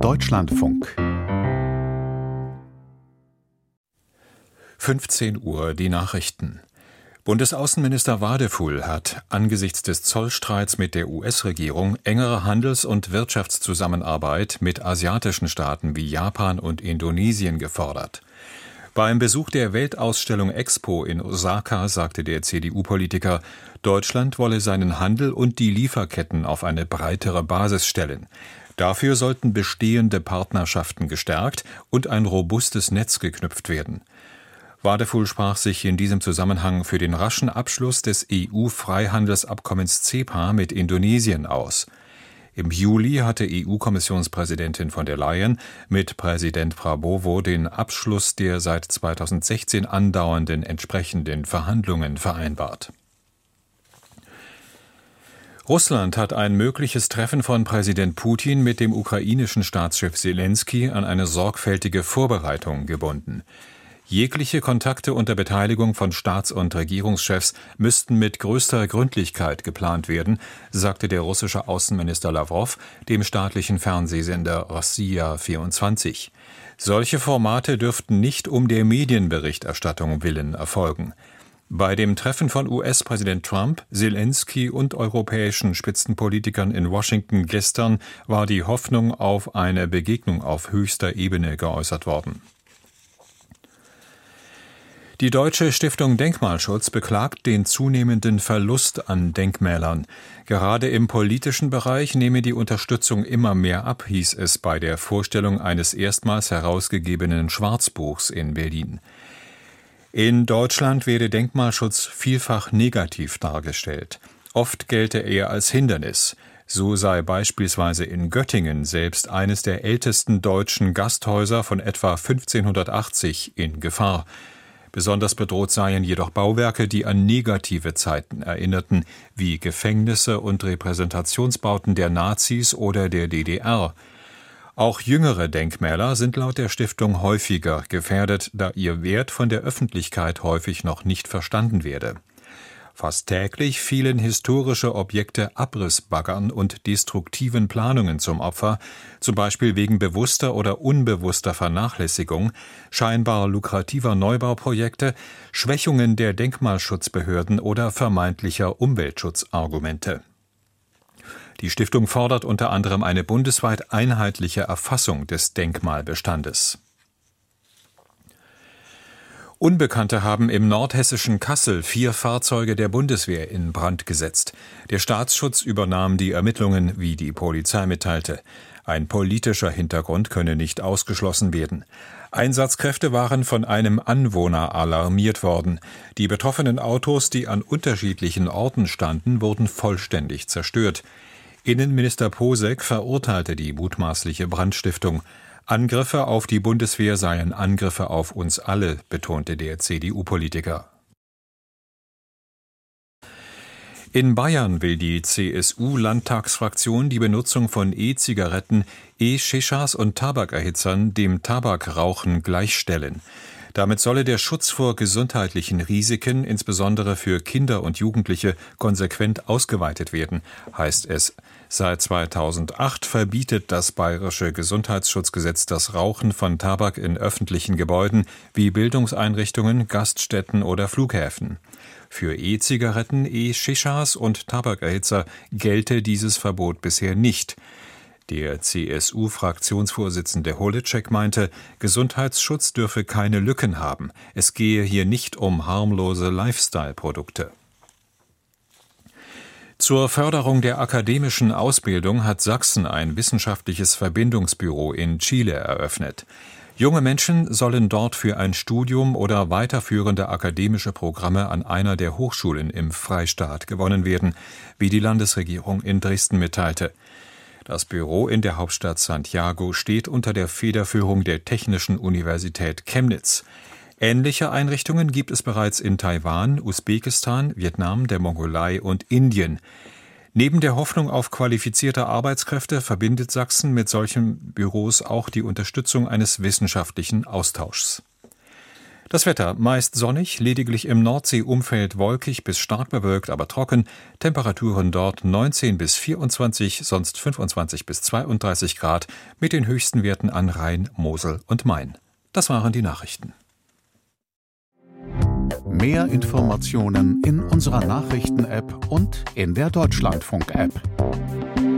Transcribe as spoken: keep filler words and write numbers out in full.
Deutschlandfunk. fünfzehn Uhr, die Nachrichten. Bundesaußenminister Wadefuhl hat angesichts des Zollstreits mit der U S-Regierung engere Handels- und Wirtschaftszusammenarbeit mit asiatischen Staaten wie Japan und Indonesien gefordert. Beim Besuch der Weltausstellung Expo in Osaka sagte der C D U-Politiker, Deutschland wolle seinen Handel und die Lieferketten auf eine breitere Basis stellen. Dafür sollten bestehende Partnerschaften gestärkt und ein robustes Netz geknüpft werden. Wadefuhl sprach sich in diesem Zusammenhang für den raschen Abschluss des E U-Freihandelsabkommens CEPA mit Indonesien aus. Im Juli hatte E U-Kommissionspräsidentin von der Leyen mit Präsident Prabowo den Abschluss der seit zweitausendsechzehn andauernden entsprechenden Verhandlungen vereinbart. Russland hat ein mögliches Treffen von Präsident Putin mit dem ukrainischen Staatschef Selenskyj an eine sorgfältige Vorbereitung gebunden. Jegliche Kontakte unter Beteiligung von Staats- und Regierungschefs müssten mit größter Gründlichkeit geplant werden, sagte der russische Außenminister Lawrow dem staatlichen Fernsehsender Rossiya vierundzwanzig. Solche Formate dürften nicht um der Medienberichterstattung willen erfolgen. Bei dem Treffen von U S-Präsident Trump, Selenskyj und europäischen Spitzenpolitikern in Washington gestern war die Hoffnung auf eine Begegnung auf höchster Ebene geäußert worden. Die Deutsche Stiftung Denkmalschutz beklagt den zunehmenden Verlust an Denkmälern. Gerade im politischen Bereich nehme die Unterstützung immer mehr ab, hieß es bei der Vorstellung eines erstmals herausgegebenen Schwarzbuchs in Berlin. In Deutschland werde Denkmalschutz vielfach negativ dargestellt. Oft gelte er als Hindernis. So sei beispielsweise in Göttingen selbst eines der ältesten deutschen Gasthäuser von etwa fünfzehnhundertachtzig in Gefahr. Besonders bedroht seien jedoch Bauwerke, die an negative Zeiten erinnerten, wie Gefängnisse und Repräsentationsbauten der Nazis oder der D D R. Auch jüngere Denkmäler sind laut der Stiftung häufiger gefährdet, da ihr Wert von der Öffentlichkeit häufig noch nicht verstanden werde. Fast täglich fielen historische Objekte Abrissbaggern und destruktiven Planungen zum Opfer, zum Beispiel wegen bewusster oder unbewusster Vernachlässigung, scheinbar lukrativer Neubauprojekte, Schwächungen der Denkmalschutzbehörden oder vermeintlicher Umweltschutzargumente. Die Stiftung fordert unter anderem eine bundesweit einheitliche Erfassung des Denkmalbestandes. Unbekannte haben im nordhessischen Kassel vier Fahrzeuge der Bundeswehr in Brand gesetzt. Der Staatsschutz übernahm die Ermittlungen, wie die Polizei mitteilte. Ein politischer Hintergrund könne nicht ausgeschlossen werden. Einsatzkräfte waren von einem Anwohner alarmiert worden. Die betroffenen Autos, die an unterschiedlichen Orten standen, wurden vollständig zerstört. Innenminister Posek verurteilte die mutmaßliche Brandstiftung. Angriffe auf die Bundeswehr seien Angriffe auf uns alle, betonte der C D U-Politiker. In Bayern will die C S U-Landtagsfraktion die Benutzung von E-Zigaretten, E-Shishas und Tabakerhitzern dem Tabakrauchen gleichstellen. Damit solle der Schutz vor gesundheitlichen Risiken, insbesondere für Kinder und Jugendliche, konsequent ausgeweitet werden, heißt es. Seit zweitausendacht verbietet das bayerische Gesundheitsschutzgesetz das Rauchen von Tabak in öffentlichen Gebäuden wie Bildungseinrichtungen, Gaststätten oder Flughäfen. Für E-Zigaretten, E-Shishas und Tabakerhitzer gelte dieses Verbot bisher nicht. Der C S U-Fraktionsvorsitzende Holitschek meinte, Gesundheitsschutz dürfe keine Lücken haben. Es gehe hier nicht um harmlose Lifestyle-Produkte. Zur Förderung der akademischen Ausbildung hat Sachsen ein wissenschaftliches Verbindungsbüro in Chile eröffnet. Junge Menschen sollen dort für ein Studium oder weiterführende akademische Programme an einer der Hochschulen im Freistaat gewonnen werden, wie die Landesregierung in Dresden mitteilte. Das Büro in der Hauptstadt Santiago steht unter der Federführung der Technischen Universität Chemnitz. Ähnliche Einrichtungen gibt es bereits in Taiwan, Usbekistan, Vietnam, der Mongolei und Indien. Neben der Hoffnung auf qualifizierte Arbeitskräfte verbindet Sachsen mit solchen Büros auch die Unterstützung eines wissenschaftlichen Austauschs. Das Wetter meist sonnig, lediglich im Nordseeumfeld wolkig bis stark bewölkt, aber trocken. Temperaturen dort neunzehn bis vierundzwanzig, sonst fünfundzwanzig bis zweiunddreißig Grad, mit den höchsten Werten an Rhein, Mosel und Main. Das waren die Nachrichten. Mehr Informationen in unserer Nachrichten-App und in der Deutschlandfunk-App.